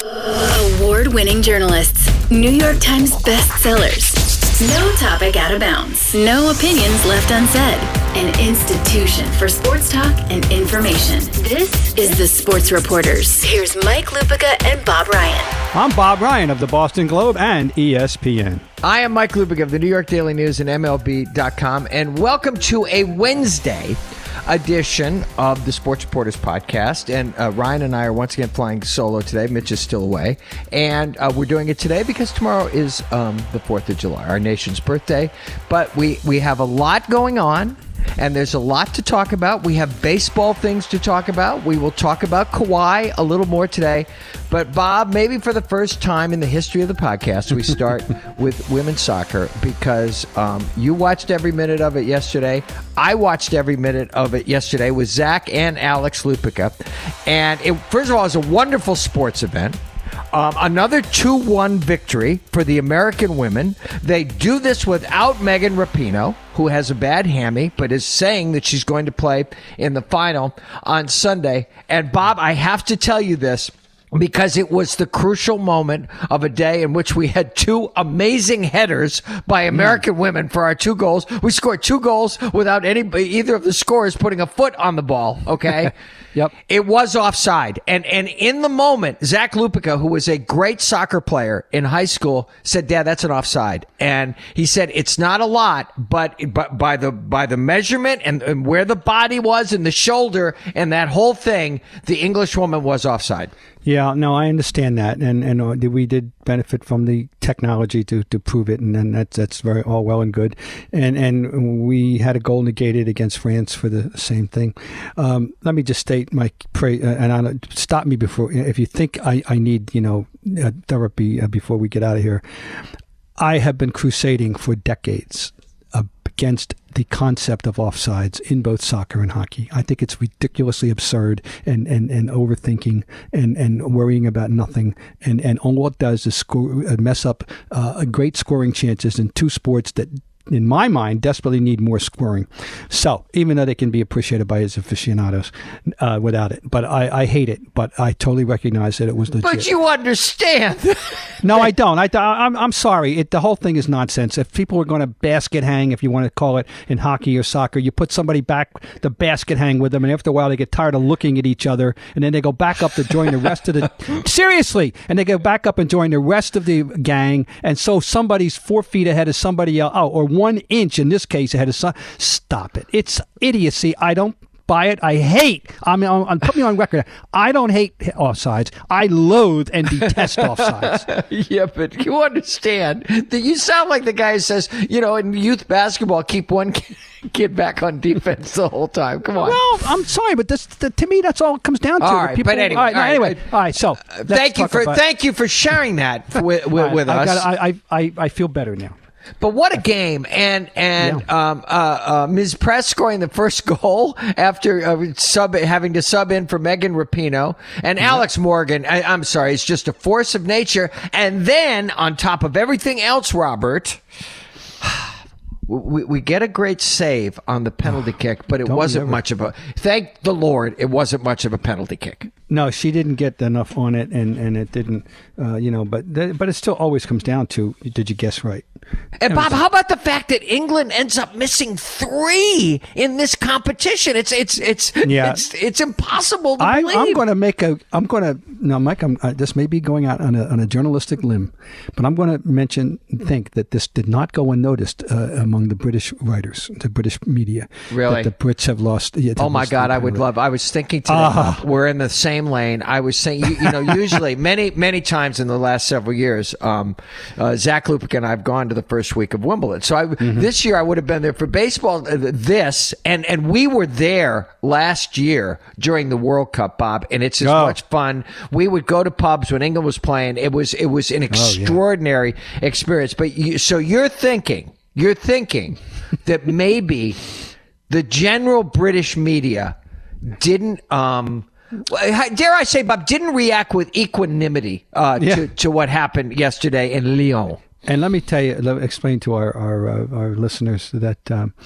Award-winning journalists, New York Times bestsellers. No topic out of bounds. No opinions left unsaid. An institution for sports talk and information. This is the Sports Reporters. Here's Mike Lupica and Bob Ryan. I'm Bob Ryan of the Boston Globe and ESPN. I am Mike Lupica of the New York Daily News and MLB.com, and welcome to a Wednesday edition of the Sports Reporters podcast. And Ryan and I are once again flying solo today. Mitch is still away. And we're doing it today because tomorrow is the 4th of July, our nation's birthday. But we have a lot going on, and there's a lot to talk about. We have baseball things to talk about. We will talk about Kawhi a little more today. But Bob, maybe for the first time in the history of the podcast, we start with women's soccer because you watched every minute of it yesterday. I watched every minute of it yesterday with Zach and Alex Lupica. And first of all, it was a wonderful sports event. Another 2-1 victory for the American women. They do this without Megan Rapinoe, who has a bad hammy, but is saying that she's going to play in the final on Sunday. And Bob, I have to tell you this, because it was the crucial moment of a day in which we had two amazing headers by American women for our 2 goals. We scored 2 goals without either of the scorers putting a foot on the ball, okay? Yep. It was offside. And in the moment, Zach Lupica, who was a great soccer player in high school, said, "Dad, that's an offside." And he said, it's not a lot, but by the measurement and where the body was and the shoulder and that whole thing, the English woman was offside. Yeah, no, I understand that, and we did benefit from the technology to prove it, and that's very all well and good, and we had a goal negated against France for the same thing. Let me just state my and stop me before if you think I need therapy before we get out of here. I have been crusading for decades against the concept of offsides in both soccer and hockey. I think it's ridiculously absurd and overthinking and worrying about nothing. And all it does is mess up great scoring chances in 2 sports that, in my mind, desperately need more scoring. So even though they can be appreciated by his aficionados without it, but I hate it. But I totally recognize that it was legit. But you understand. No, I don't. I'm sorry. The whole thing is nonsense. If people are going to basket hang, if you want to call it in hockey or soccer, you put somebody back the basket hang with them, and after a while they get tired of looking at each other, and then they go back up to join the rest of the seriously, and they go back up and join the rest of the gang, and so somebody's 4 feet ahead of somebody else, or 1 inch in this case ahead of some. Stop it. It's idiocy. I don't buy it. I hate. Put me on record. I don't hate offsides. I loathe and detest offsides. Yeah, but you understand that you sound like the guy who says, in youth basketball, keep one kid back on defense the whole time. Come on. Well, I'm sorry, but to me, that's all it comes down to. All right, but anyway. All right. So thank you for sharing that with us. I feel better now. But what a game. And Ms. Press scoring the first goal after having to sub in for Megan Rapinoe. And Alex Morgan, I'm sorry, it's just a force of nature. And then on top of everything else, Robert, we get a great save on the penalty kick, but it wasn't much of a, thank the Lord, it wasn't much of a penalty kick. No, she didn't get enough on it, and it didn't, but it still always comes down to, did you guess right? And Bob, how about the fact that England ends up missing 3 in this competition? It's impossible to believe. Mike, this may be going out on a journalistic limb, but I'm going to think that this did not go unnoticed among the British writers, the British media. Really? That the Brits have lost. Oh my God, I was thinking today, we're in the same lane. I was saying, usually many times in the last several years, Zach Lupica and I have gone to the first week of Wimbledon. So this year I would have been there for baseball. And we were there last year during the World Cup, Bob, and it's as much fun. We would go to pubs when England was playing. It was an extraordinary experience. But you're thinking that maybe the general British media didn't dare I say, Bob, didn't react with equanimity to what happened yesterday in Lyon. And let me tell you, explain to our listeners that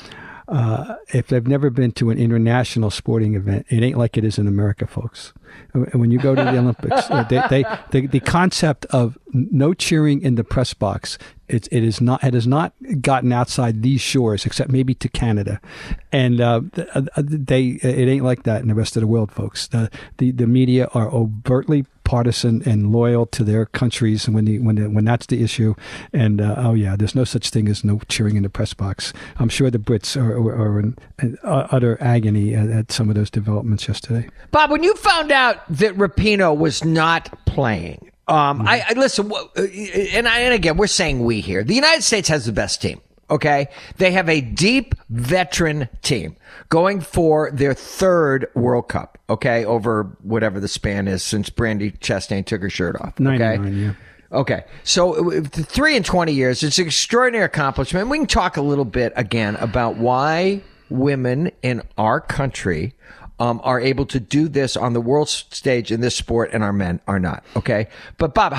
if they've never been to an international sporting event, it ain't like it is in America, folks. When you go to the Olympics, the concept of no cheering in the press box, it has not gotten outside these shores, except maybe to Canada, and it ain't like that in the rest of the world, folks. The media are overtly partisan and loyal to their countries when that's the issue. And there's no such thing as no cheering in the press box. I'm sure the Brits are in utter agony at some of those developments yesterday. Bob, when you found out that Rapinoe was not playing, I listen, and again, we're saying we here. The United States has the best team. Okay, they have a deep veteran team going for their third World Cup. Okay, over whatever the span is since Brandi Chastain took her shirt off. Okay, 99, yeah. Okay, so 3 in 20 years, it's an extraordinary accomplishment. We can talk a little bit again about why women in our country are able to do this on the world stage in this sport, and our men are not. Okay, but Bob,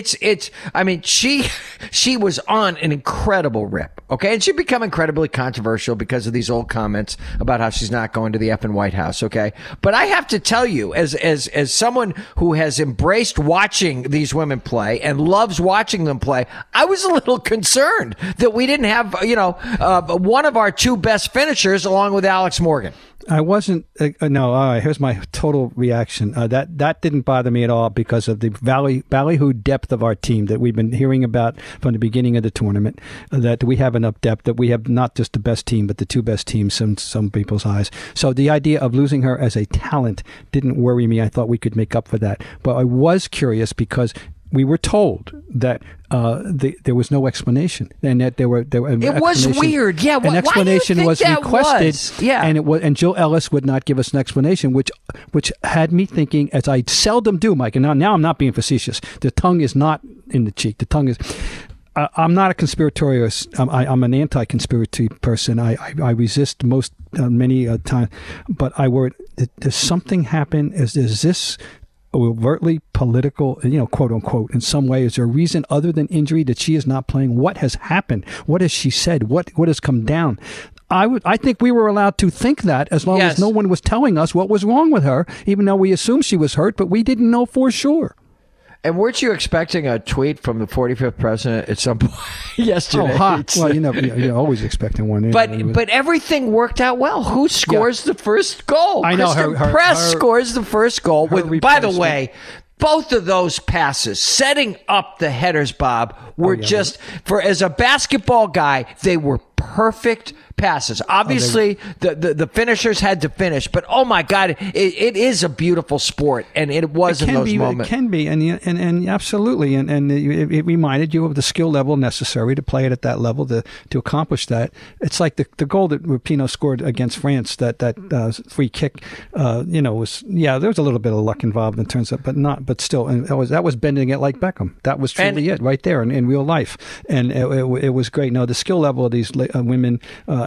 she was on an incredible rip. Okay, and she become incredibly controversial because of these old comments about how she's not going to the effing White House. Okay, but I have to tell you, as someone who has embraced watching these women play and loves watching them play, I was a little concerned that we didn't have one of our two best finishers along with Alex Morgan. I wasn't. No. All right. Here's my total reaction. That didn't bother me at all because of the ballyhoo depth of our team that we've been hearing about from the beginning of the tournament. That we have enough depth that we have not just the best team, but the two best teams in some people's eyes. So the idea of losing her as a talent didn't worry me. I thought we could make up for that. But I was curious because we were told that there was no explanation, and that there it was weird. Yeah, an explanation was requested. Yeah, and Jill Ellis would not give us an explanation, which had me thinking, as I seldom do, Mike. And now I'm not being facetious. The tongue is not in the cheek. The tongue is. I'm not a conspiratorialist. I'm an anti-conspiracy person. I resist many times, but I worry. Does something happen? Is this overtly political, quote unquote, in some way? Is there a reason other than injury that she is not playing? What has happened? What has she said? What has come down? I think we were allowed to think that as long as no one was telling us what was wrong with her, even though we assumed she was hurt, but we didn't know for sure. And weren't you expecting a tweet from the 45th president at some point yesterday? Oh, hot. Well, you're always expecting one. But everything worked out well. Who scores the first goal? I know. Kristen Press scores the first goal. By the way, both of those passes, setting up the headers, Bob, were as a basketball guy, they were perfect passes. Obviously, the finishers had to finish, but oh my God, it is a beautiful sport, and it was in those moments. It can be, and absolutely, and it reminded you of the skill level necessary to play it at that level to accomplish that. It's like the goal that Rapinoe scored against France, that free kick. There was a little bit of luck involved in terms of, but still, and that was bending it like Beckham. That was truly it right there in real life, and it was great. No, the skill level of these women,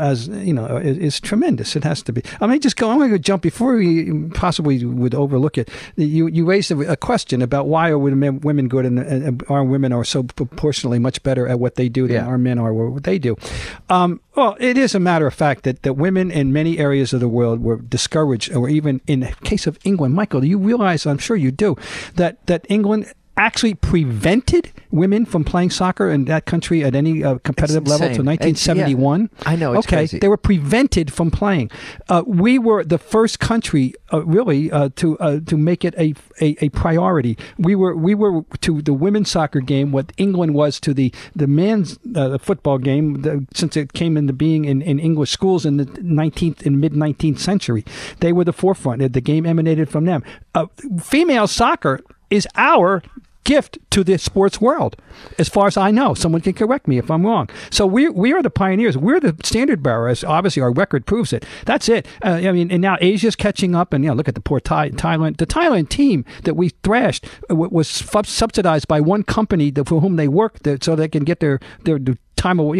is tremendous. It has to be. I'm going to jump before we possibly would overlook it. You raised a question about why are women good, and our women are so proportionally much better at what they do than our men are what they do. Well, it is a matter of fact that women in many areas of the world were discouraged, or even in the case of England. Michael, do you realize, I'm sure you do, that England actually prevented women from playing soccer in that country at any competitive level till 1971. I know, it's crazy. They were prevented from playing. We were the first country, really, to make it a priority. We were to the women's soccer game what England was to the men's football game, since it came into being in English schools in the mid-19th century. They were the forefront. The game emanated from them. Female soccer is our gift to the sports world, as far as I know. Someone can correct me if I'm wrong. So we are the pioneers. We're the standard bearers. Obviously, our record proves it. That's it. And now Asia's catching up. And look at the poor Thailand. The Thailand team that we thrashed was subsidized by one company for whom they work, so they can get their time of,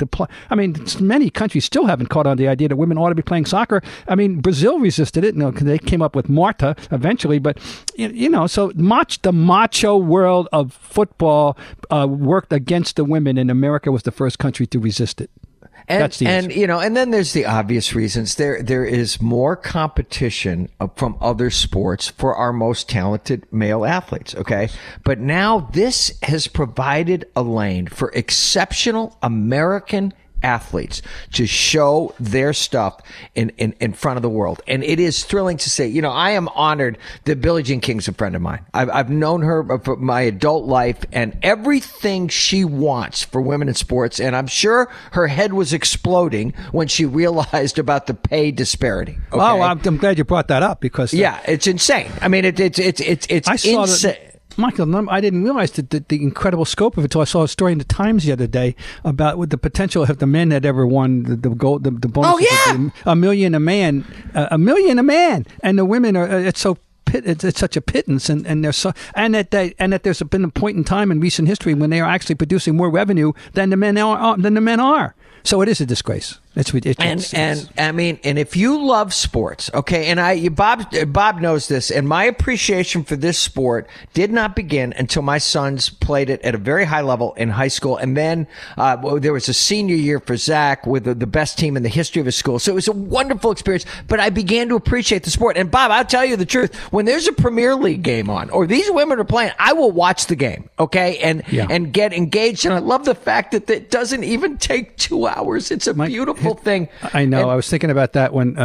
many countries still haven't caught on the idea that women ought to be playing soccer. Brazil resisted it. They came up with Marta eventually, but so the macho world of football worked against the women, and America was the first country to resist it. That's the answer. And then there's the obvious reasons. There is more competition from other sports for our most talented male athletes. Okay, but now this has provided a lane for exceptional American athletes to show their stuff in front of the world. And it is thrilling to say, I am honored that Billie Jean King's a friend of mine. I've known her for my adult life and everything she wants for women in sports. And I'm sure her head was exploding when she realized about the pay disparity. Okay? Oh, I'm glad you brought that up because it's insane. I mean, it's insane. Michael, I didn't realize the incredible scope of it until I saw a story in the Times the other day about what the potential if the men had ever won the gold, the bonus. Oh, yeah. $1 million a man, and the women are it's such a pittance, and they're so that there's been a point in time in recent history when they are actually producing more revenue than the men are. So it is a disgrace. It's ridiculous. And I mean, and if you love sports, okay, and Bob knows this, and my appreciation for this sport did not begin until my sons played it at a very high level in high school, and then there was a senior year for Zach with the best team in the history of his school. So it was a wonderful experience. But I began to appreciate the sport. And Bob, I'll tell you the truth: when there's a Premier League game on, or these women are playing, I will watch the game, okay, and get engaged. And I love the fact that it doesn't even take 2 hours. It's a beautiful thing. I know. I was thinking about that when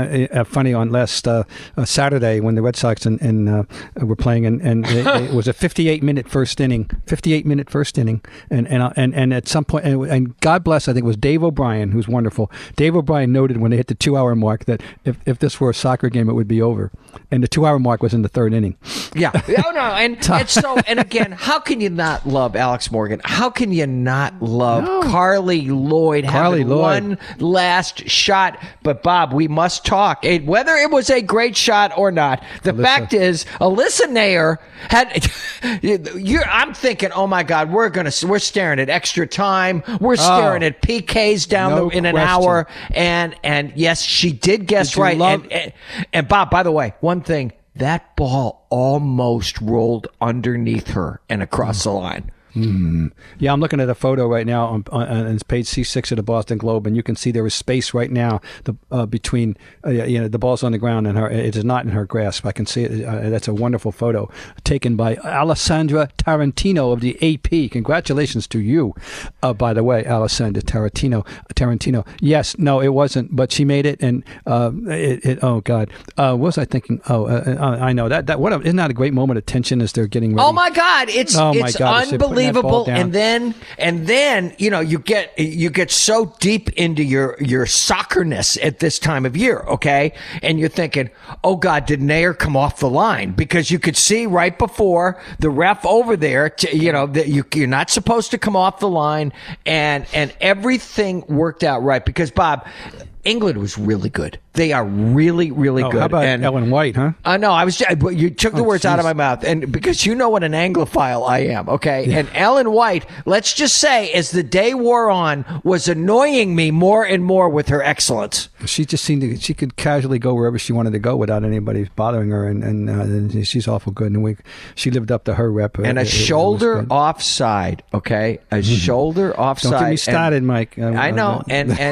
on last Saturday when the Red Sox and were playing, and it was a 58-minute first inning. 58-minute first inning, and at some point, and God bless, I think it was Dave O'Brien, who's wonderful. Dave O'Brien noted when they hit the 2-hour mark that if this were a soccer game, it would be over, and the 2-hour mark was in the third inning. Yeah. Oh no. And again, how can you not love Alex Morgan? How can you not love Carly Lloyd? One last shot. But Bob, we must talk. Whether it was a great shot or not, the fact is, Alyssa Naeher had. I'm thinking, oh my God, we're staring at extra time. We're staring at PKs down in an hour. And yes, she did guess right. And Bob, by the way, one thing, that ball almost rolled underneath her and across the line. Yeah, I'm looking at a photo right now on page C6 of the Boston Globe, and you can see there is space right now between the ball's on the ground and her. It is not in her grasp. I can see it. That's a wonderful photo taken by Alessandra Tarantino of the AP. Congratulations to you, by the way, Alessandra Tarantino. Yes, no, it wasn't, but she made it, and oh God, what was I thinking? I know that. Isn't that a great moment of tension as they're getting ready? Oh my God, it's unbelievable. And then you get so deep into your soccerness at this time of year, okay? And you're thinking, oh God, did Naeher come off the line? Because you could see right before the ref over there, that you're not supposed to come off the line, and everything worked out right. Because Bob, England was really good. They are really, really good. How about Ellen White, huh? No, you took the words out of my mouth, and because you know what an Anglophile I am, okay? Yeah. And Ellen White, let's just say, as the day wore on, was annoying me more and more with her excellence. She just seemed she could casually go wherever she wanted to go without anybody bothering her, and she's awful good. And she lived up to her rep. And a shoulder offside, okay? A shoulder offside. Don't get me started, Mike. I know,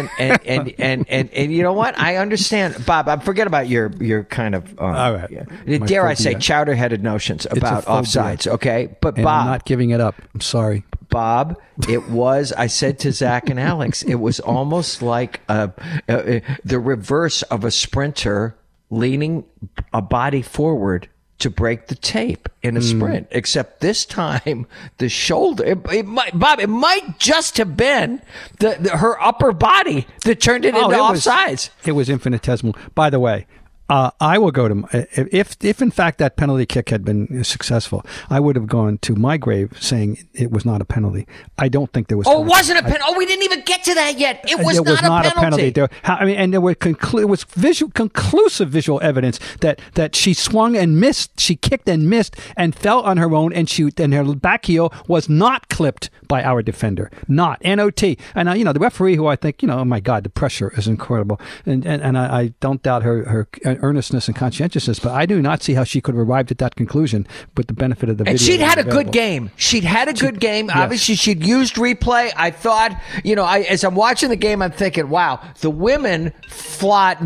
and you know what? I understand. Bob, forget about your kind of, all right. Dare I say, chowder-headed notions about offsides, okay? But and Bob, I'm not giving it up. I'm sorry. Bob, I said to Zach and Alex, it was almost like the reverse of a sprinter leaning a body forward to break the tape in a sprint, except this time the shoulder. It might just have been her upper body that turned it into offsides. It was infinitesimal. By the way, I will go to if in fact that penalty kick had been successful, I would have gone to my grave saying it was not a penalty. I don't think there was. Oh, it wasn't a penalty. We didn't even get to that yet. It was not a penalty. And there were it was conclusive visual evidence that she swung and missed, she kicked and missed, and fell on her own, and her back heel was not clipped by our defender. Not NOT. And the referee, who I think oh my God, the pressure is incredible, and I don't doubt her earnestness and conscientiousness, but I do not see how she could have arrived at that conclusion with the benefit of the video. And she'd had a available. good game. She'd had a good game. Yes. Obviously, she'd used replay. I thought, as I'm watching the game, I'm thinking, wow, the women flop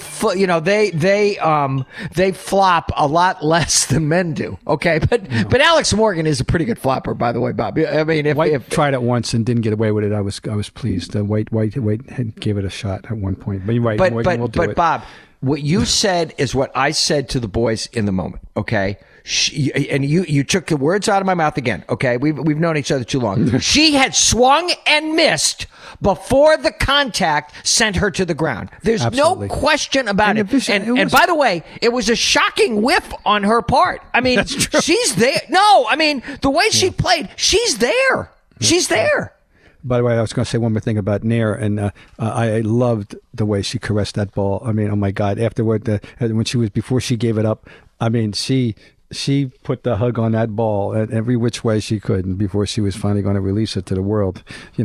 a lot less than men do. Okay, but Alex Morgan is a pretty good flopper, by the way, Bob. I mean, White tried it once and didn't get away with it. I was pleased. White gave it a shot at one point. But you're right. Morgan will do it. Bob, what you said is what I said to the boys in the moment. Okay. And you took the words out of my mouth again. Okay, we've known each other too long. She had swung and missed before the contact sent her to the ground. There's Absolutely. no question about it. And by the way, it was a shocking whiff on her part. I mean, she's there. No, I mean the way she played, she's there. She's there. By the way, I was going to say one more thing about Nair, and I loved the way she caressed that ball. I mean, oh my God! Afterward, before she gave it up, I mean, she put the hug on that ball in every which way she could, and before she was finally going to release it to the world,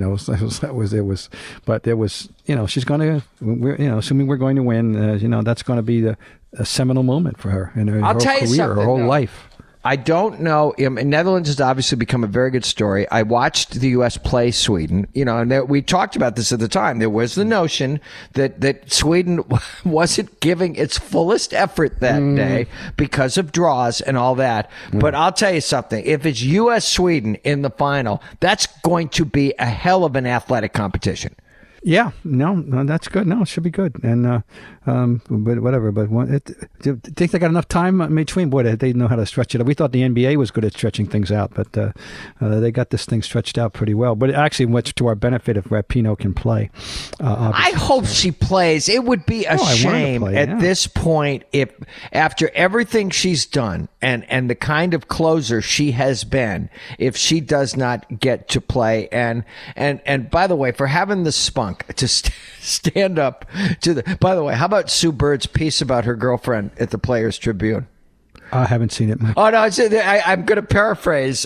But there was, she's going to, assuming we're going to win, that's going to be a seminal moment for her in her career, her whole life. I don't know. Netherlands has obviously become a very good story. I watched the U.S. play Sweden, and we talked about this at the time. There was the notion that Sweden wasn't giving its fullest effort that day because of draws and all that. But I'll tell you something. If it's U.S.-Sweden in the final, that's going to be a hell of an athletic competition. Yeah, no, that's good. No, it should be good. And but whatever. But do you think they got enough time in between? Boy, they know how to stretch it up. We thought the NBA was good at stretching things out, but they got this thing stretched out pretty well. But actually, much to our benefit if Rapinoe can play. I hope she plays. It would be a shame at this point if, after everything she's done and the kind of closer she has been, if she does not get to play. And by the way, for having the spunk to stand up to the. By the way, how about Sue Bird's piece about her girlfriend at the Players Tribune? I haven't seen it, Mike. Oh no, I'm going to paraphrase.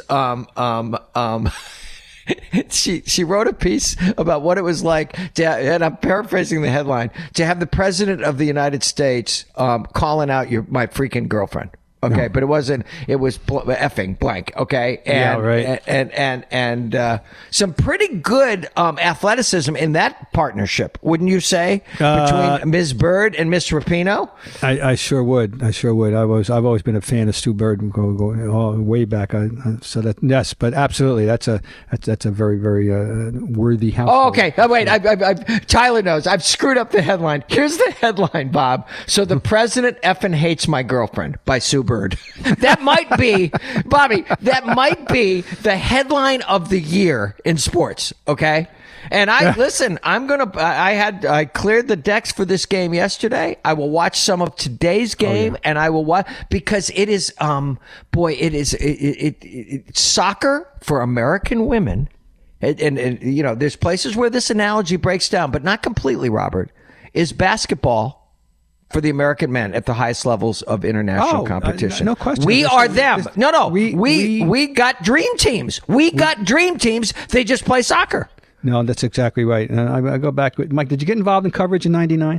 She wrote a piece about what it was like and I'm paraphrasing the headline, to have the president of the United States calling out my freaking girlfriend. Okay, no. But it wasn't. It was effing blank. Okay, and right. and some pretty good athleticism in that partnership, wouldn't you say? Between Ms. Bird and Miss Rapinoe. I sure would. I've always been a fan of Stu Bird, go way back. So that yes, but absolutely, that's a very very worthy house. Oh, okay. Oh, wait, Tyler knows. I've screwed up the headline. Here's the headline, Bob. So the president effing hates my girlfriend by Sue Bird. That might be, Bobby, that might be the headline of the year in sports, okay? And I cleared the decks for this game yesterday. I will watch some of today's game, and I will watch, because it is, it's soccer for American women. And there's places where this analogy breaks down, but not completely, Robert, is basketball for the American men at the highest levels of international competition. No question. We are them. We got dream teams. We got dream teams. They just play soccer. No, that's exactly right. And I go back. Mike, did you get involved in coverage in '99?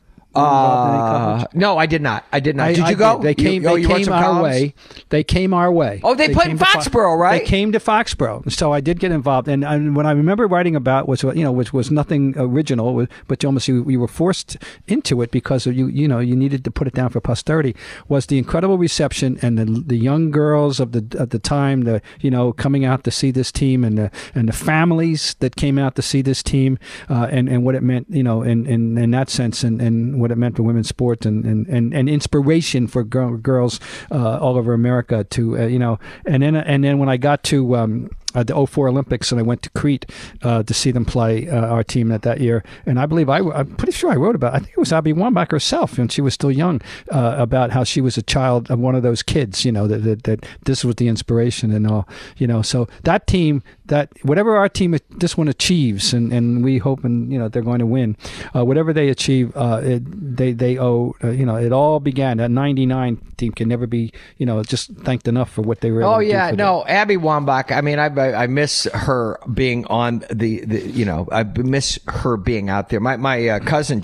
No, I did not. Did you go? They came our way. They came our way. Oh, they played in Foxborough, right? They came to Foxborough. So I did get involved. And what I remember writing about was, which was nothing original, but almost you were forced into it because of you needed to put it down for posterity, was the incredible reception and the young girls of the time, coming out to see this team, and the families that came out to see this team, and what it meant, in that sense, and what it meant for women's sports and inspiration for girls all over America to and then when I got to the 04 Olympics, and I went to Crete to see them play our team that year. And I believe I'm pretty sure I wrote about, I think it was Abby Wambach herself, when she was still young, about how she was a child of one of those kids, that this was the inspiration and all, So that team, that whatever our team, this one achieves, and we hope they're going to win, whatever they achieve, they owe, it all began. That '99 team can never be, just thanked enough for what they were able to do for them. Abby Wambach, I mean, I miss her being on I miss her being out there. My cousin Jeff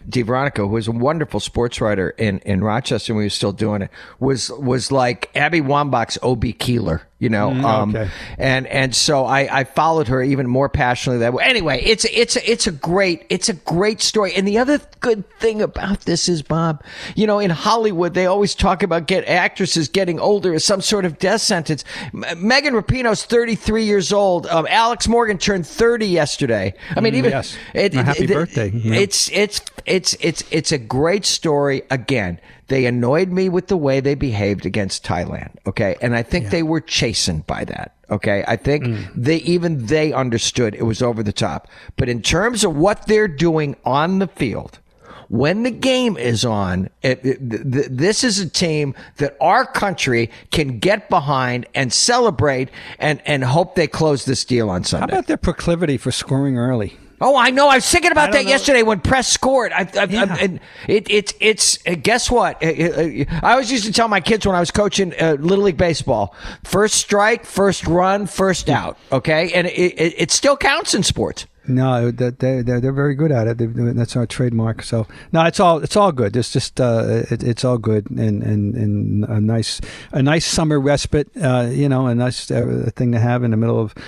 DeVeronica, who was a wonderful sports writer in Rochester when we were still doing it, was like Abby Wambach's O.B. Keeler. Okay. And so I followed her even more passionately that way. Anyway, it's a great story. And the other good thing about this is, Bob, in Hollywood, they always talk about actresses getting older as some sort of death sentence. Megan Rapinoe's 33 years old. Alex Morgan turned 30 yesterday. I mean, even yes. Happy birthday. Yeah. It's a great story. Again, they annoyed me with the way they behaved against Thailand. Okay. And I think they were chastened by that. Okay. I think they understood it was over the top. But in terms of what they're doing on the field, when the game is on, this is a team that our country can get behind and celebrate and hope they close this deal on Sunday. How about their proclivity for scoring early? Oh, I know. I was thinking about that yesterday when Press scored. It's guess what? I always used to tell my kids when I was coaching Little League Baseball, first strike, first run, first out. Okay. And it still counts in sports. No, they're very good at it. That's our trademark. So no, it's all good. It's just it's all good and a nice summer respite. A nice thing to have in the middle of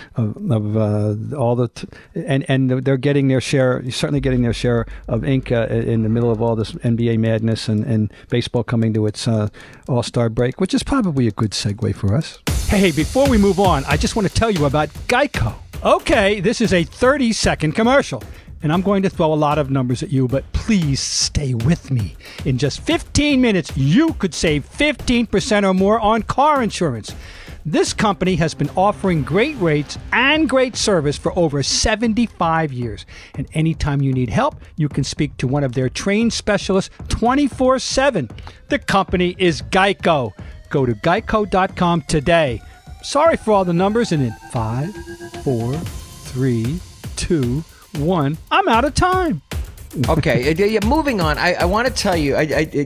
all the and they're getting their share. Certainly getting their share of ink in the middle of all this NBA madness and baseball coming to its All-Star break, which is probably a good segue for us. Hey, before we move on, I just want to tell you about Geico. Okay, this is a 30-second commercial, and I'm going to throw a lot of numbers at you, but please stay with me. In just 15 minutes, you could save 15% or more on car insurance. This company has been offering great rates and great service for over 75 years. And anytime you need help, you can speak to one of their trained specialists 24/7. The company is Geico. Go to geico.com today. Sorry for all the numbers, and in 5, 4, 3, 2, 1, I'm out of time. Okay, moving on. I want to tell you,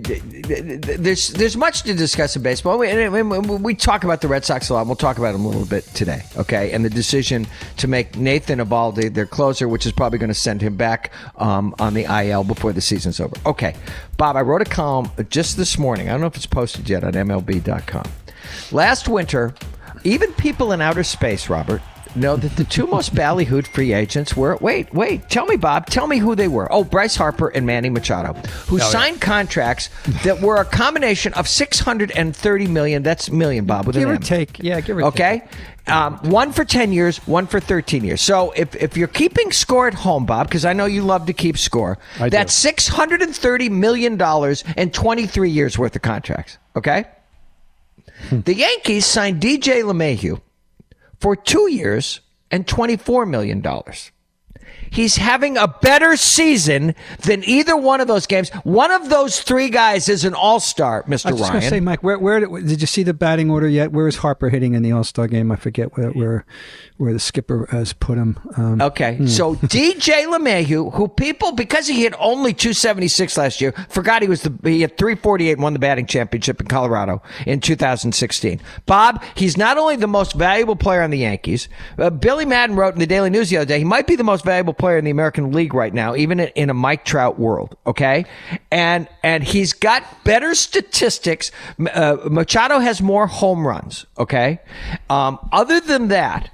there's much to discuss in baseball. We talk about the Red Sox a lot. And we'll talk about them a little bit today, okay? And the decision to make Nathan Eovaldi their closer, which is probably going to send him back on the IL before the season's over. Okay, Bob, I wrote a column just this morning. I don't know if it's posted yet on MLB.com. Last winter, even people in outer space, Robert, know that the two most ballyhooed free agents were, wait, tell me, Bob, tell me who they were. Oh, Bryce Harper and Manny Machado, who signed contracts that were a combination of $630 million. That's million, Bob, with give an or M. take. Yeah, give or take. Okay? One for 10 years, one for 13 years. So if you're keeping score at home, Bob, because I know you love to keep score, that's $630 million and 23 years worth of contracts. Okay? The Yankees signed DJ LeMahieu for 2 years and $24 million. He's having a better season than either one of those games. One of those three guys is an all-star, Mr. Ryan. I was just going to say, Mike, where did you see the batting order yet? Where is Harper hitting in the all-star game? I forget where the skipper has put him. So DJ LeMahieu, who people, because he hit only 276 last year, forgot he had 348 and won the batting championship in Colorado in 2016. Bob, he's not only the most valuable player on the Yankees. Billy Madden wrote in the Daily News the other day, he might be the most valuable player in the American League right now, even in a Mike Trout world. Okay, and he's got better statistics. Machado has more home runs. Okay, other than that,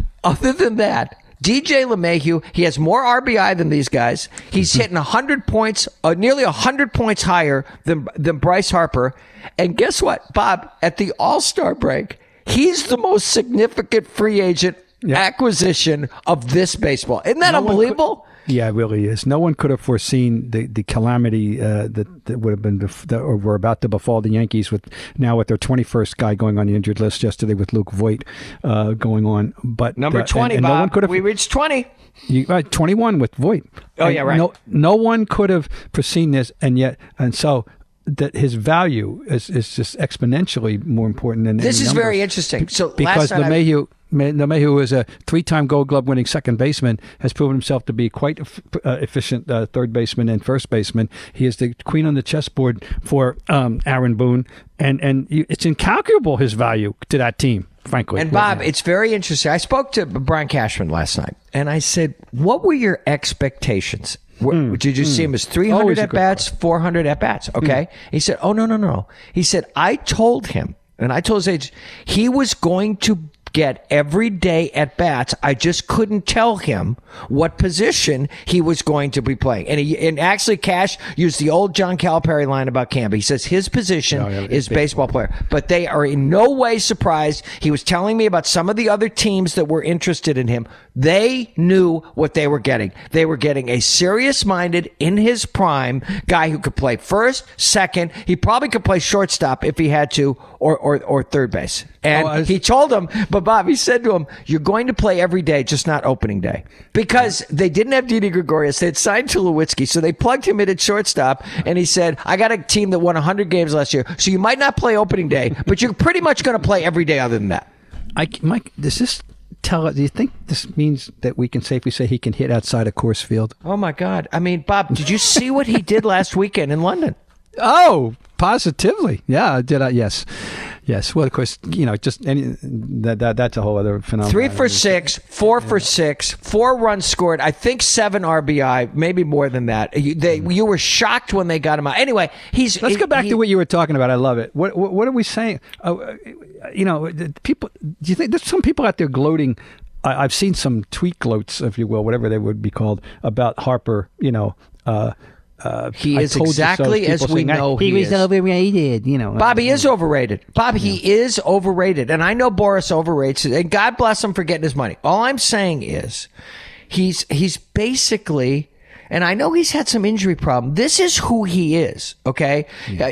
DJ LeMahieu, he has more RBI than these guys. He's hitting 100 points, nearly 100 points higher than Bryce Harper. And guess what, Bob? At the All-Star break, he's the most significant free agent acquisition of this baseball. Isn't that unbelievable? Yeah, it really is. No one could have foreseen the calamity that would have been or were about to befall the Yankees with their 21st guy going on the injured list yesterday with Luke Voit going on. But number 20, and Bob. No one could have, we reached 20. 21 with Voit. Oh, yeah, right. No one could have foreseen this, and so that his value is just exponentially more important than this. Is numbers. Very interesting. So because LeMahieu, who is a 3-time Gold Glove winning second baseman, has proven himself to be quite efficient third baseman and first baseman. He is the queen on the chessboard for Aaron Boone, and it's incalculable, his value to that team, frankly. And Bob, it's very interesting. I spoke to Brian Cashman last night, and I said, what were your expectations Did you see him as 300 at-bats, 400 at-bats? Okay. He said, oh, no. He said, I told him, and I told his agent, he was going to get every day at bats. I just couldn't tell him what position he was going to be playing. And actually Cash used the old John Calipari line about Camby. He says his position is baseball player, but they are in no way surprised. He was telling me about some of the other teams that were interested in him. They knew what they were getting. They were getting a serious-minded, in his prime guy who could play first, second. He probably could play shortstop if he had to, or third base. And he told him, but Bob, he said to him, you're going to play every day, just not opening day. Because they didn't have Didi Gregorius. They had signed Tulowitzki, so they plugged him in at shortstop. And he said, I got a team that won 100 games last year, so you might not play opening day, but you're pretty much going to play every day other than that. Mike, does this tell us? Do you think this means that we can safely say he can hit outside of Coors Field? Oh, my God. I mean, Bob, did you see what he did last weekend in London? Oh, positively. Yeah, did I? Yes. Well, of course, just that's a whole other phenomenon. 3 for 6, 4 for 6, 4 runs scored. I think 7 RBI, maybe more than that. You were shocked when they got him out. Anyway, let's go back to what you were talking about. I love it. What are we saying? People. Do you think there's some people out there gloating? I've seen some tweet gloats, if you will, whatever they would be called, about Harper. He is exactly as we know he is. He was overrated, Bob, he is overrated. Bob, he is overrated. And I know Boris overrates it, and God bless him for getting his money. All I'm saying is he's basically, and I know he's had some injury problem. This is who he is, okay? Yeah.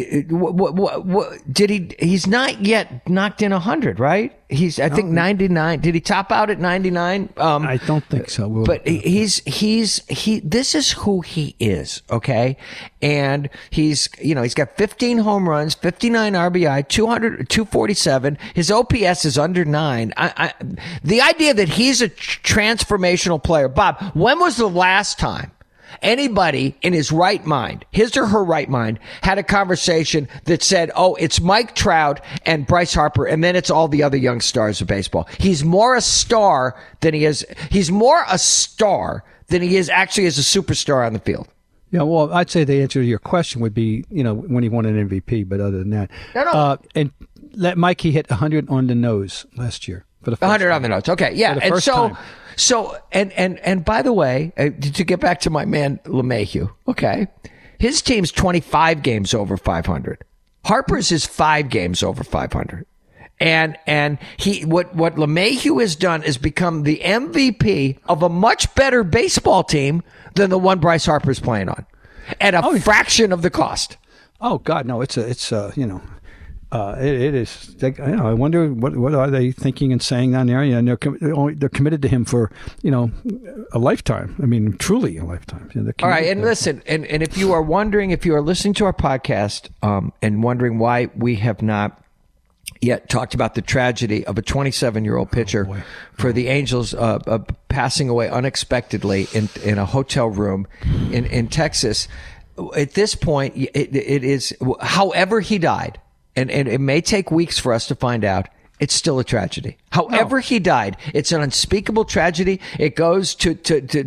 He's not yet knocked in 100, right? I think 99. Did he top out at 99? I don't think so. But this is who he is, okay? And he's got 15 home runs, 59 RBI, 247. His OPS is under 9. The idea that he's a transformational player. Bob, when was the last time anybody in his right mind, his or her right mind, had a conversation that said, oh, it's Mike Trout and Bryce Harper, and then it's all the other young stars of baseball? He's more a star than he is. He's more a star than he is actually as a superstar on the field. Yeah, well, I'd say the answer to your question would be, when he won an MVP, but other than that. No. And let Mikey hit 100 on the nose last year. For the 100 on the nose. Okay, yeah. And so, and by the way, to get back to my man LeMahieu, okay, his team's 25 games over 500. Harper's is 5 games over 500. And what LeMahieu has done is become the MVP of a much better baseball team than the one Bryce Harper's playing on, at a fraction of the cost. Oh God, no! It is. I wonder what are they thinking and saying down there. And they're committed to him for a lifetime. I mean, truly a lifetime. All right, and listen, and if you are wondering, if you are listening to our podcast and wondering why we have not yet talked about the tragedy of a 27-year-old pitcher for the Angels passing away unexpectedly in a hotel room in Texas. At this point, it is, however he died, and it may take weeks for us to find out, it's still a tragedy. However he died, it's an unspeakable tragedy. It goes to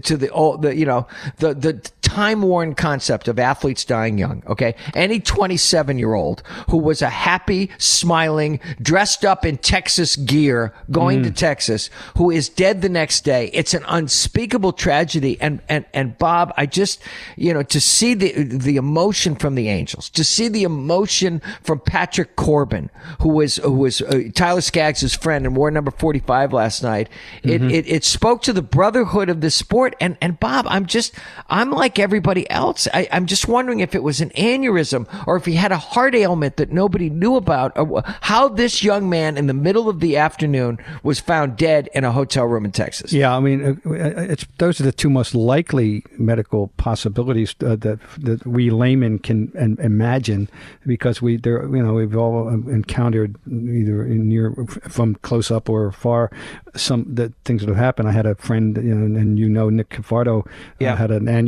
the time-worn concept of athletes dying young, okay? Any 27-year-old who was a happy, smiling, dressed up in Texas gear, going to Texas, who is dead the next day, it's an unspeakable tragedy. And Bob, I just, to see the emotion from the Angels, to see the emotion from Patrick Corbin, who was Tyler Skaggs' friend and wore number 45 last night, it spoke to the brotherhood of the sport. And Bob, I'm like everybody else. I'm just wondering if it was an aneurysm or if he had a heart ailment that nobody knew about, or how this young man in the middle of the afternoon was found dead in a hotel room in Texas. Yeah, I mean, those are the two most likely medical possibilities that we laymen can imagine, because we've all encountered either from close up or far some things that have happened. I had a friend, and Nick Cafardo had an aneurysm.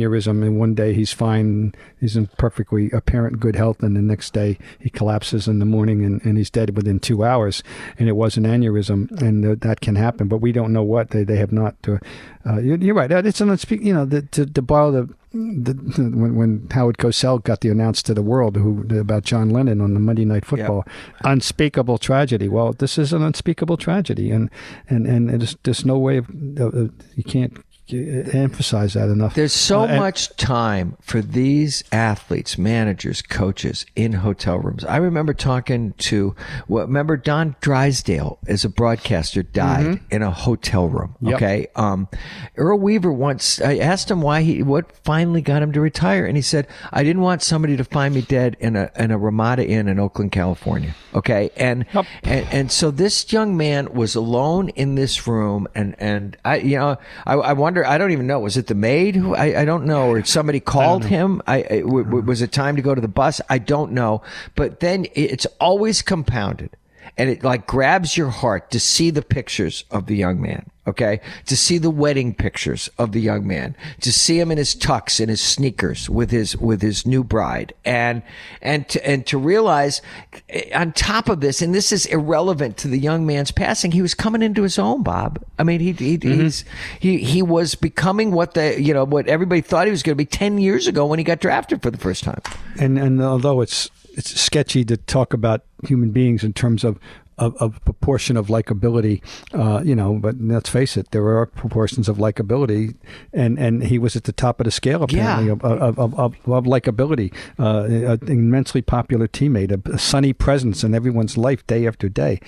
and one day he's fine, he's in perfectly apparent good health, and the next day he collapses in the morning and he's dead within 2 hours, and it was an aneurysm, and that can happen, but we don't know what they have not. You're right. It's an unspeakable. You know, to borrow when Howard Cosell got the announce to the world about John Lennon on the Monday Night Football, unspeakable tragedy. Well, this is an unspeakable tragedy, and there's no way of you can't emphasize that enough. There's so much time for these athletes, managers, coaches in hotel rooms. I remember talking to, remember Don Drysdale as a broadcaster died in a hotel room. Yep. Okay. Earl Weaver once, I asked him what finally got him to retire. And he said, I didn't want somebody to find me dead in a Ramada Inn in Oakland, California. Okay. And so this young man was alone in this room. And I wonder, I don't even know. Was it the maid who I don't know, or somebody called him? Was it time to go to the bus? I don't know. But then it's always compounded, and it like grabs your heart to see the pictures of the young man. Okay, to see the wedding pictures of the young man, to see him in his tux and his sneakers with his new bride, and to realize, on top of this, and this is irrelevant to the young man's passing, he was coming into his own, Bob. I mean, he was becoming what everybody thought he was going to be 10 years ago when he got drafted for the first time. And although it's sketchy to talk about human beings in terms of proportion of likability, but let's face it, there are proportions of likability, and he was at the top of the scale apparently of likability, an immensely popular teammate, a sunny presence in everyone's life day after day,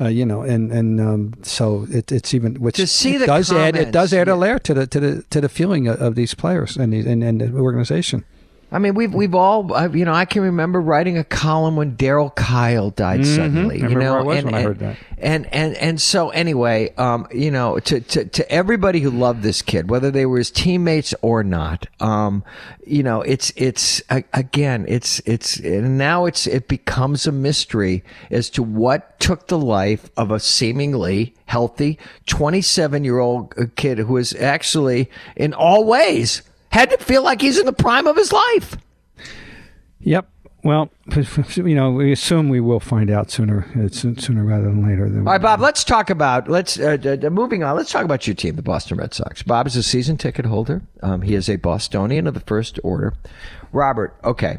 so it's even which to see it does add a layer to the feeling of these players and the organization. I mean, we've all, I can remember writing a column when Darryl Kyle died suddenly. I remember where I was when I heard that. And so anyway, to everybody who loved this kid, whether they were his teammates or not, it becomes a mystery as to what took the life of a seemingly healthy 27-year-old kid who was actually in all ways had to feel like he's in the prime of his life. Yep. Well, we assume we will find out sooner rather than later. All right, Bob, let's talk about, moving on, let's talk about your team, the Boston Red Sox. Bob is a season ticket holder. He is a Bostonian of the first order. Robert, okay,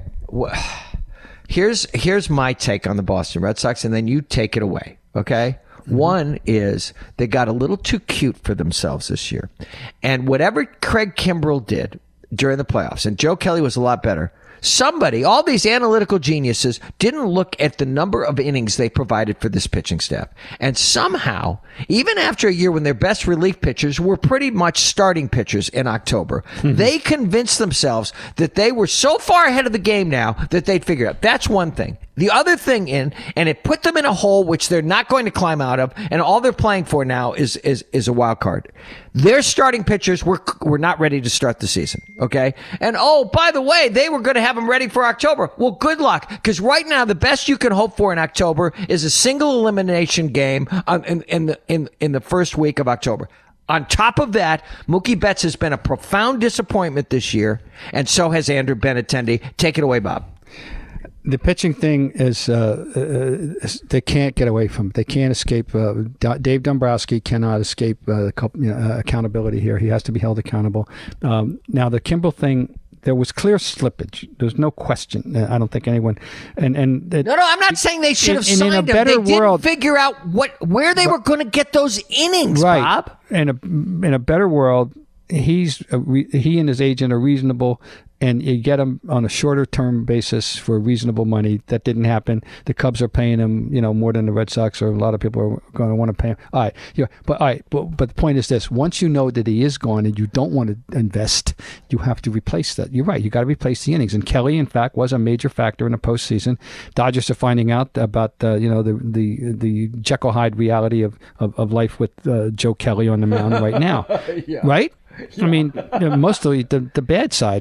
here's my take on the Boston Red Sox, and then you take it away, okay? One is they got a little too cute for themselves this year. And whatever Craig Kimbrell did during the playoffs, and Joe Kelly was a lot better, all these analytical geniuses didn't look at the number of innings they provided for this pitching staff. And somehow, even after a year when their best relief pitchers were pretty much starting pitchers in October, they convinced themselves that they were so far ahead of the game now that they'd figure it out. That's one thing. The other thing and it put them in a hole which they're not going to climb out of, and all they're playing for now is a wild card. Their starting pitchers were not ready to start the season, okay? And by the way, they were going to have them ready for October. Well, good luck, because right now the best you can hope for in October is a single elimination game in the first week of October. On top of that, Mookie Betts has been a profound disappointment this year, and so has Andrew Benintendi. Take it away, Bob. The pitching thing is they can't get away from it. They can't escape. Dave Dombrowski cannot escape accountability here. He has to be held accountable. Now, the Kimbrell thing, there was clear slippage. There's no question. I don't think anyone. No, I'm not saying they should have signed him. They didn't figure out where they were going to get those innings, right. Bob. In a better world, he and his agent are reasonable, and you get him on a shorter term basis for reasonable money. That didn't happen. The Cubs are paying him, more than the Red Sox, or a lot of people are going to want to pay him. All right, but the point is this: once you know that he is gone and you don't want to invest, you have to replace that. You're right. You got to replace the innings. And Kelly, in fact, was a major factor in the postseason. Dodgers are finding out about the Jekyll Hyde reality of life with Joe Kelly on the mound right now, right? Yeah. I mean, mostly the bad side. He's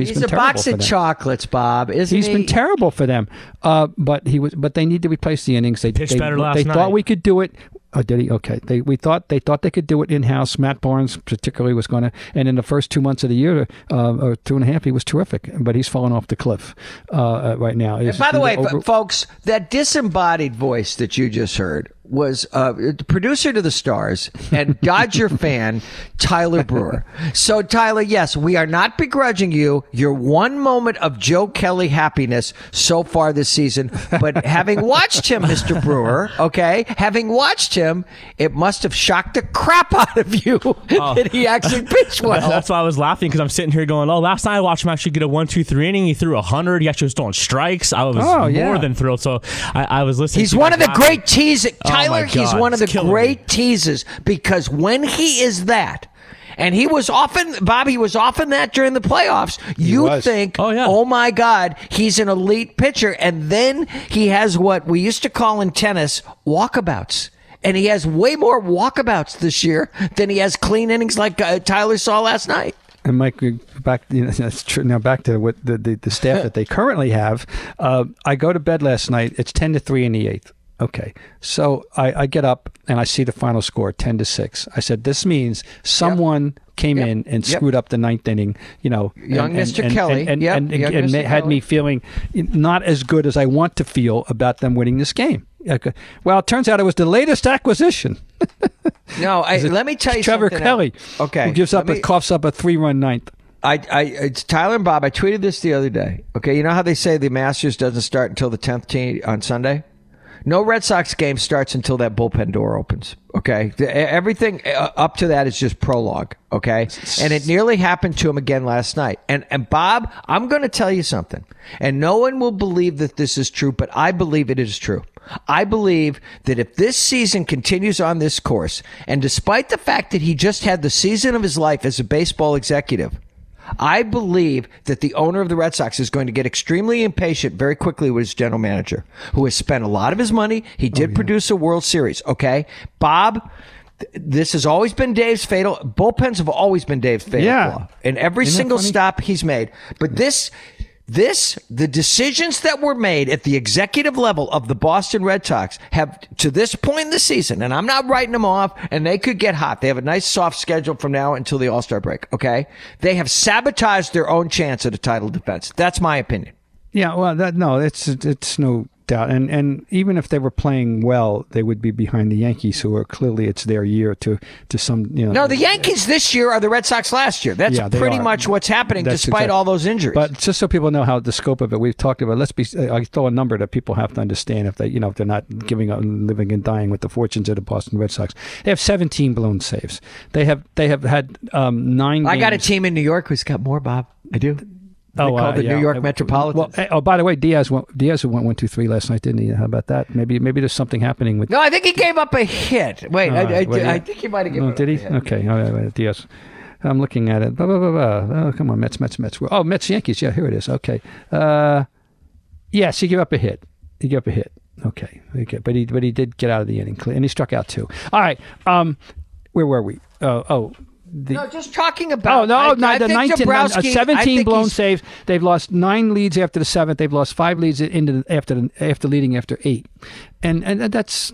He's been a terrible box for of them. chocolates, Bob. Isn't He's he? been terrible for them. But they need to replace the innings. They pitched better last They night. thought we could do it. Oh, did he? Okay. They thought they could do it in house. Matt Barnes particularly was going to, and in the first 2 months of the year, or 2.5, he was terrific. But he's fallen off the cliff right now. And by the way, folks, that disembodied voice that you just heard was the producer to the Stars and Dodger fan Tyler Brewer. So, Tyler, yes, we are not begrudging you your one moment of Joe Kelly happiness so far this season. But having watched him, Mr. Brewer, okay, having watched him, it must have shocked the crap out of you that he actually pitched well. That's why I was laughing, because I'm sitting here going, last night I watched him actually get a 1-2-3 inning. He threw 100. He actually was throwing strikes. I was more than thrilled. So I was listening. He's one of the great teasers. Tyler, my God, he's one of the it's killing great me. teasers, because when he is that, and he was often that during the playoffs, you was. think, yeah. oh my God, he's an elite pitcher. And then he has what we used to call in tennis walkabouts. And he has way more walkabouts this year than he has clean innings like Tyler saw last night. And Mike, back that's true. Now back to what the staff that they currently have. I go to bed last night. It's 10-3 in the 8th. Okay, so I get up and I see the final score, 10-6. I said, this means someone came in and screwed up the 9th inning. Young Mr. Kelly. and Mr. had Kelly. me feeling not as good as I want to feel about them winning this game. Okay. Well, it turns out it was the latest acquisition. No, let me tell you Trevor something Kelly, else. Okay, who coughs up a 3-run 9th. It's Tyler and Bob. I tweeted this the other day. Okay, you know how they say the Masters doesn't start until the 10th tee on Sunday? No Red Sox game starts until that bullpen door opens. Okay, everything up to that is just prologue. Okay, and it nearly happened to him again last night. And Bob, I'm going to tell you something, and no one will believe that this is true, but I believe it is true. I believe that if this season continues on this course, and despite the fact that he just had the season of his life as a baseball executive, I believe that the owner of the Red Sox is going to get extremely impatient very quickly with his general manager, who has spent a lot of his money. He did produce a World Series, okay? Bob, this has always been Dave's fatal. Bullpens have always been Dave's fatal flaw in every single stop he's made. But the decisions that were made at the executive level of the Boston Red Sox have, to this point in the season, and I'm not writing them off, and they could get hot. They have a nice soft schedule from now until the All-Star break, okay? They have sabotaged their own chance at a title defense. That's my opinion. Yeah, well, it's no doubt, and even if they were playing well, they would be behind the Yankees, who are clearly it's their year to some. No, the Yankees this year are the Red Sox last year. That's pretty much what's happening, despite all those injuries. But just so people know how the scope of it, we've talked about. I throw a number that people have to understand if they're not giving up, living and dying with the fortunes of the Boston Red Sox. They have 17 blown saves. They have had 9. I got a team in New York who's got more, Bob. I do. Called the New York Metropolitans. Well, by the way, Diaz went 1-2-3 last night, didn't he? How about that? Maybe there's something happening with. No, I think he gave up a hit. Wait, I think he might have given up did he? a hit. Okay, all right, Diaz. I'm looking at it. Blah, blah, blah, blah. Oh, come on, Mets. Oh, Mets, Yankees. Yeah, here it is. Okay. Yes, he gave up a hit. Okay, but he did get out of the inning, and he struck out 2. All right. Where were we? No, just talking about. The Dombrowski, 17 blown saves. They've lost 9 leads after the 7th. They've lost 5 leads after leading after 8, and that's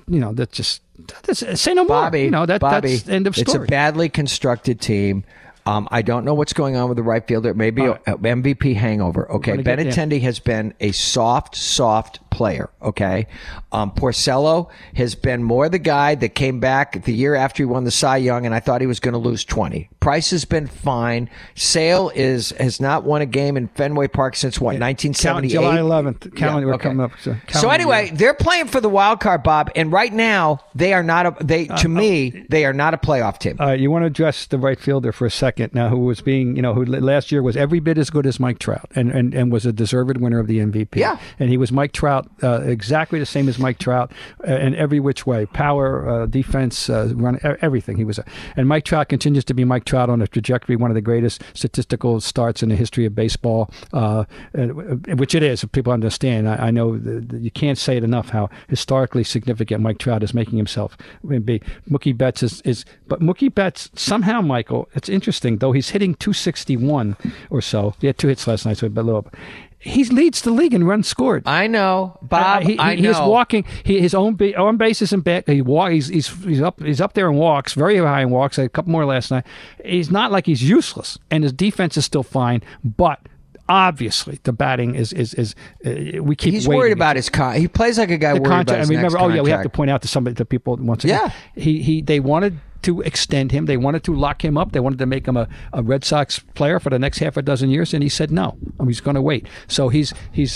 say no more. Bobby, that's end of story. It's a badly constructed team. I don't know what's going on with the right fielder. Maybe an MVP hangover. Okay, Benintendi has been a soft player. Okay, Porcello has been more the guy that came back the year after he won the Cy Young, and I thought he was going to lose 20. Price has been fine. Sale has not won a game in Fenway Park since what, 1978? July 11th. We're coming up. So anyway, they're playing for the wild card, Bob, and right now they are not they are not a playoff team. You want to address the right fielder for a second now, who was being, who last year was every bit as good as Mike Trout and was a deserved winner of the MVP. Yeah. And he was Mike Trout Trout, exactly the same as Mike Trout in every which way. Power, defense, run, everything. And Mike Trout continues to be Mike Trout on a trajectory, one of the greatest statistical starts in the history of baseball, which it is, if people understand. I know you can't say it enough how historically significant Mike Trout is making himself be. Mookie Betts but Mookie Betts, somehow, Michael, it's interesting, though he's hitting 261 or so. He had 2 hits last night, so a little. He leads the league in runs scored. I know, Bob. He is walking. His own base isn't bad. He's up there in walks, very high in walks. A couple more last night. He's not like he's useless, and his defense is still fine. But obviously, the batting is we keep. He's waiting. worried about his he plays like a guy worried about his next contract. We have to point out to people once again. Yeah, they wanted to extend him. They wanted to lock him up. They wanted to make him a Red Sox player for the next half a dozen years, and he said no. He's going to wait. So he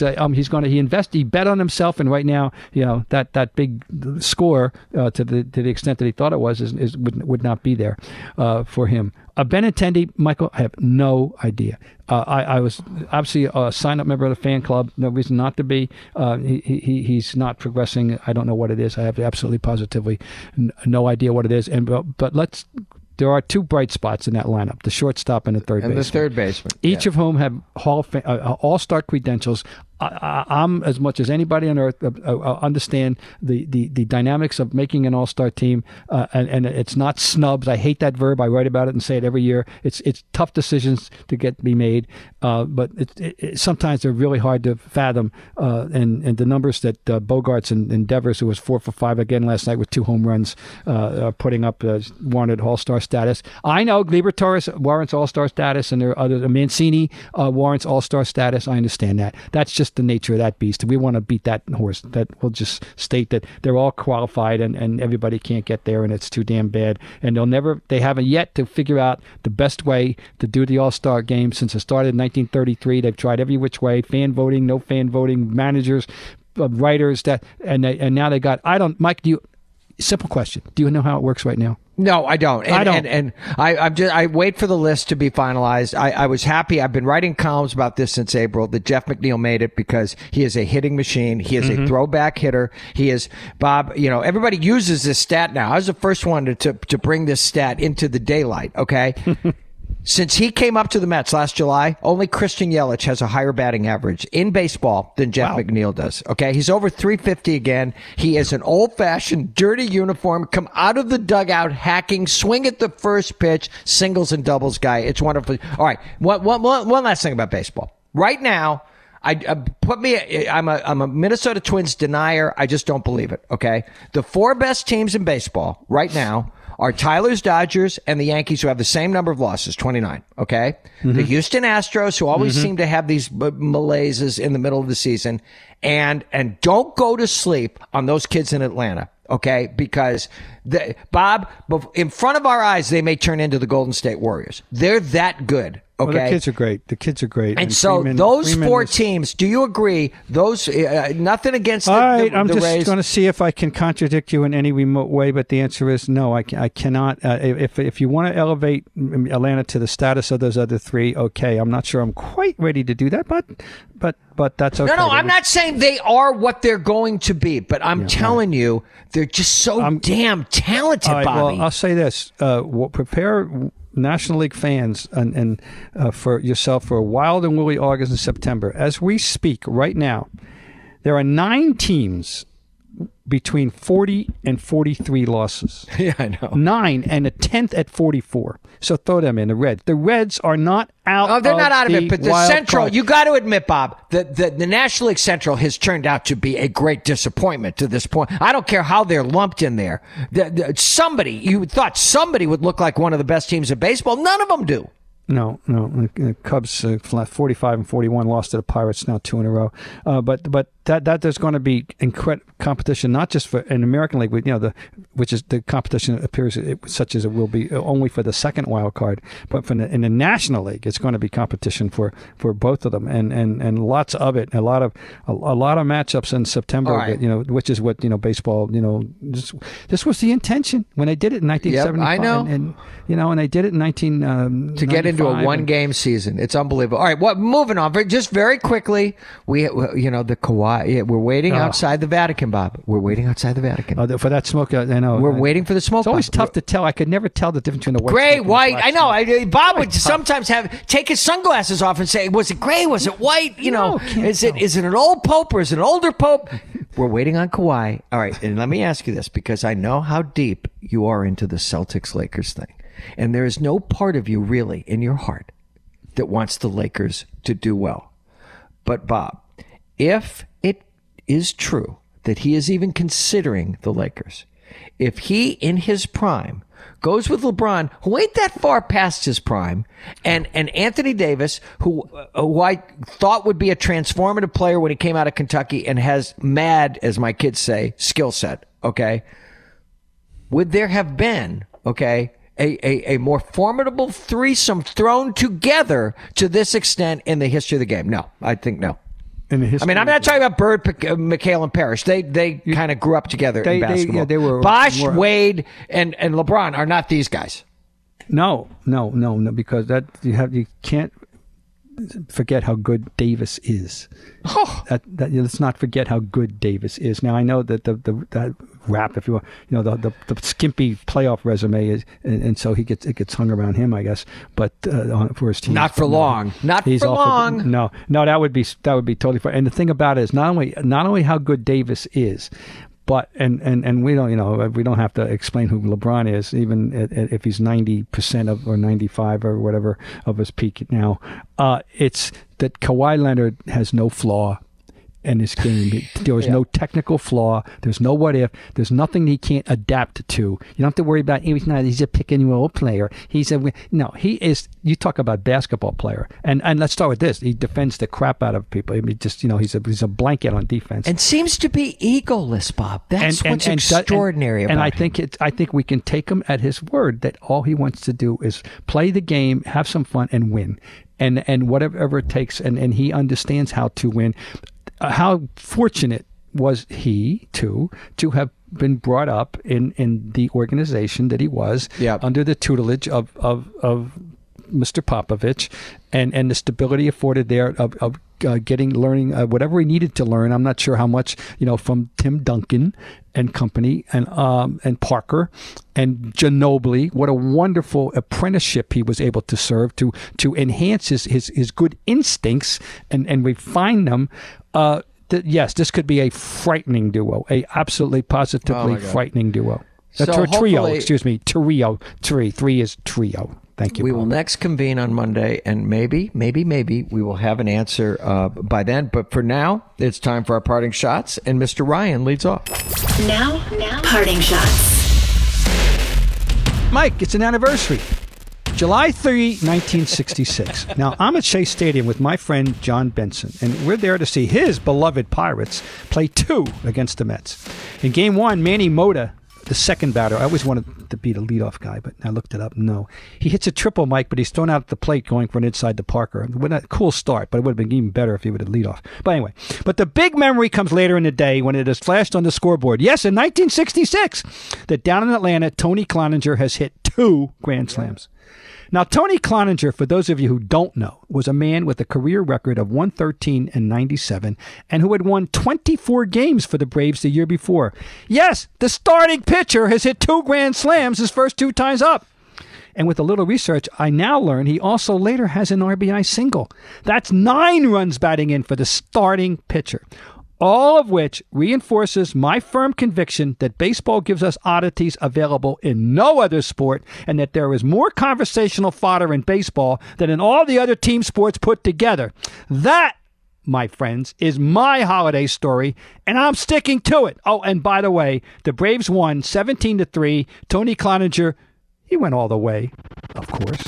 bet on himself, and right now, that big score to the extent that he thought it was would not be there for him. Benintendi, Michael, I have no idea. I was obviously a sign-up member of the fan club. No reason not to be. He's not progressing. I don't know what it is. I have absolutely positively no idea what it is. But there are 2 bright spots in that lineup: the shortstop and the third baseman. And the third baseman, each of whom have all-star credentials. I'm, as much as anybody on earth, understand the dynamics of making an all-star team, and it's not snubs. I hate that verb. I write about it and say it every year. It's tough decisions to be made, but sometimes they're really hard to fathom. And the numbers that Bogarts and Devers, who was 4 for 5 again last night with 2 home runs, putting up warranted all-star status. I know Gleyber Torres warrants all-star status, and there are others. Mancini warrants all-star status. I understand that. That's just the nature of that beast. We want to beat that horse. That will just state that they're all qualified and everybody can't get there, and it's too damn bad. And they haven't yet to figure out the best way to do the All-Star game since it started in 1933. They've tried every which way: fan voting, no fan voting, managers, writers. And now they got. Mike, simple question: do you know how it works right now? No, I don't. I don't. And I wait for the list to be finalized. I was happy. I've been writing columns about this since April, that Jeff McNeil made it, because he is a hitting machine. He is a throwback hitter. He is, Bob, everybody uses this stat now. I was the first one to bring this stat into the daylight, okay? Since he came up to the Mets last July, only Christian Yelich has a higher batting average in baseball than Jeff McNeil does. Okay, he's over 350 again. He is an old-fashioned, dirty uniform, come out of the dugout, hacking, swing at the first pitch, singles and doubles guy. It's wonderful. All right, one last thing about baseball. Right now, I'm a Minnesota Twins denier. I just don't believe it. Okay, the 4 best teams in baseball right now are Tyler's Dodgers and the Yankees, who have the same number of losses, 29, okay? The Houston Astros, who always seem to have these malaises in the middle of the season. And don't go to sleep on those kids in Atlanta, okay? Because, Bob, in front of our eyes, they may turn into the Golden State Warriors. They're that good. Okay. Well, the kids are great. And so those 4 teams, do you agree? Those nothing against the Rays. I'm just going to see if I can contradict you in any remote way, but the answer is no. I cannot. If you want to elevate Atlanta to the status of those other 3, okay. I'm not sure I'm quite ready to do that, but that's okay. No, I'm not saying they are what they're going to be, but I'm telling you, they're just so damn talented, right, Bobby. Well, I'll say this: prepare National League fans and for yourself for a wild and woolly August and September. As we speak right now, there are 9 teams between 40 and 43 losses. Yeah, I know. 9 and a 10th at 44. So throw them in the red. The Reds are not out. Oh, they're not out of it. But the Central, card. You got to admit, Bob, the National League Central has turned out to be a great disappointment to this point. I don't care how they're lumped in there. You thought somebody would look like one of the best teams in baseball. None of them do. No. The Cubs 45 and 41 lost to the Pirates now 2 in a row. But that there's going to be incredible competition, not just for an American League, which is the competition appears such as it will be only for the second wild card, but in the National League, it's going to be competition for both of them, and lots of it, a lot of matchups in September. Right. Which is what baseball. This was the intention when they did it in 1975. Yep, I know. And they did it in 19 to get into a 1-game season. It's unbelievable. All right, moving on. Just very quickly, the Kawhi Yeah, we're waiting outside the Vatican, Bob. We're waiting outside the Vatican. For that smoke, I know. We're waiting for the smoke. It's always tough to tell. I could never tell the difference between the white gray, smoke white. and I know. Bob would sometimes take his sunglasses off and say, "Was it gray? Was it white? Is it an old pope or is it an older pope?" We're waiting on Kawhi. All right, and let me ask you this, because I know how deep you are into the Celtics-Lakers thing, and there is no part of you really in your heart that wants the Lakers to do well. But Bob, if it is true that he is even considering the Lakers, if he in his prime goes with LeBron, who ain't that far past his prime, and Anthony Davis, who I thought would be a transformative player when he came out of Kentucky and has mad, as my kids say, skill set, okay? Would there have been, okay, a more formidable threesome thrown together to this extent in the history of the game? No, I think no. I mean, I'm not talking about Bird, McHale, and Parrish. They kind of grew up together in basketball. They were Bosh, Wade, and LeBron are not these guys. No, because you can't forget how good Davis is. Oh. Let's not forget how good Davis is. Now I know that that rap, if you will, the skimpy playoff resume is, and so it gets hung around him, I guess. But for his team, not for long. Not for long. No, that would be totally fine. And the thing about it is not only how good Davis is, but and we don't we don't have to explain who LeBron is, even if he's 90% of or 95 or whatever of his peak now. It's that Kawhi Leonard has no flaw in his game. There was no technical flaw. There's no what if. There's nothing he can't adapt to. You don't have to worry about he's a pick and roll player. He is. You talk about basketball player, and let's start with this. He defends the crap out of people. I mean, just he's a blanket on defense, and seems to be egoless, Bob. That's what's extraordinary about him. And I think we can take him at his word that all he wants to do is play the game, have some fun, and win, and whatever it takes. And he understands how to win. How fortunate was he to have been brought up in the organization that he was, under the tutelage of Mr. Popovich, and the stability afforded there of learning whatever he needed to learn. I'm not sure how much from Tim Duncan and company, and Parker and Ginobili. What a wonderful apprenticeship he was able to serve to enhance his good instincts and refine them. Yes, this could be a frightening duo, a absolutely positively frightening duo. Trio, excuse me, trio. Three is trio. Thank you. We will next convene on Monday, and maybe we will have an answer by then. But for now, it's time for our parting shots, and Mr. Ryan leads off. Now, parting shots. Mike, it's an anniversary. July 3, 1966. Now, I'm at Shea Stadium with my friend John Benson, and we're there to see his beloved Pirates play 2 against the Mets. In Game 1, Manny Mota, the second batter, I always wanted to be the leadoff guy, but I looked it up. No. He hits a triple, Mike, but he's thrown out at the plate going for an inside to Parker. A cool start, but it would have been even better if he would have lead off. But anyway, the big memory comes later in the day when it is flashed on the scoreboard. Yes, in 1966, that down in Atlanta, Tony Cloninger has hit 2 grand slams. Now, Tony Cloninger, for those of you who don't know, was a man with a career record of 113 and 97 and who had won 24 games for the Braves the year before. Yes, the starting pitcher has hit 2 grand slams his first 2 times up. And with a little research, I now learn he also later has an RBI single. That's 9 runs batting in for the starting pitcher. All of which reinforces my firm conviction that baseball gives us oddities available in no other sport, and that there is more conversational fodder in baseball than in all the other team sports put together. That, my friends, is my holiday story, and I'm sticking to it. Oh, and by the way, the Braves won 17-3. Tony Cloninger, he went all the way, of course.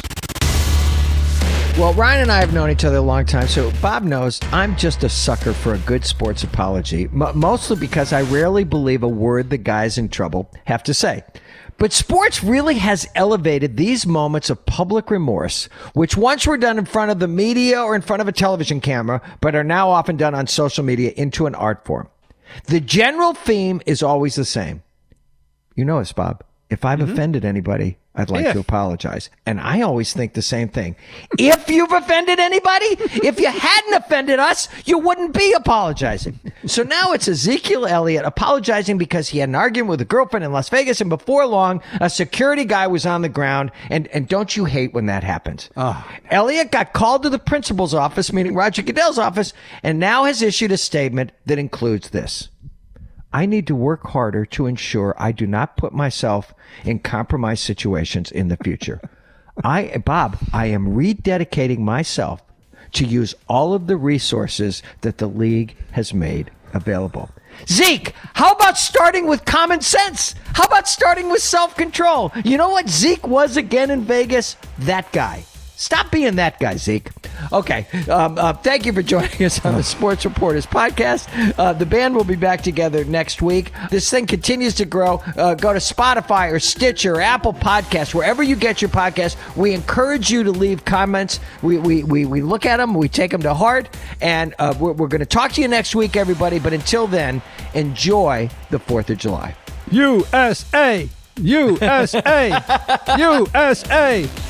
Well, Ryan and I have known each other a long time, so Bob knows I'm just a sucker for a good sports apology, mostly because I rarely believe a word the guys in trouble have to say. But sports really has elevated these moments of public remorse, which once were done in front of the media or in front of a television camera, but are now often done on social media, into an art form. The general theme is always the same. You know us, Bob. If I've offended anybody, I'd like to apologize. And I always think the same thing. If you've offended anybody, if you hadn't offended us, you wouldn't be apologizing. So now it's Ezekiel Elliott apologizing because he had an argument with a girlfriend in Las Vegas, and before long, a security guy was on the ground. And don't you hate when that happens? Oh. Elliott got called to the principal's office, meaning Roger Goodell's office, and now has issued a statement that includes this. I need to work harder to ensure I do not put myself in compromised situations in the future. Bob, I am rededicating myself to use all of the resources that the league has made available. Zeke, how about starting with common sense? How about starting with self-control? You know what Zeke was again in Vegas? That guy. Stop being that guy, Zeke. Okay. Thank you for joining us on the Sports Reporters podcast. The band will be back together next week. This thing continues to grow. Go to Spotify or Stitcher or Apple Podcasts, wherever you get your podcasts. We encourage you to leave comments. We look at them. We take them to heart. And we're going to talk to you next week, everybody. But until then, enjoy the 4th of July. USA! USA! USA!